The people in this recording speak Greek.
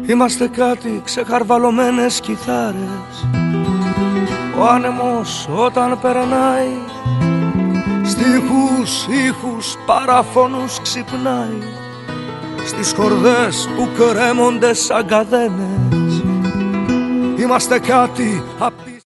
Είμαστε κάτι ξεκαρβαλωμένες κιθάρες. Ο άνεμος όταν περνάει, στίχους, ήχους, παραφώνους ξυπνάει. Στις χορδές που κρέμονται σαν καδένες. Είμαστε κάτι απ'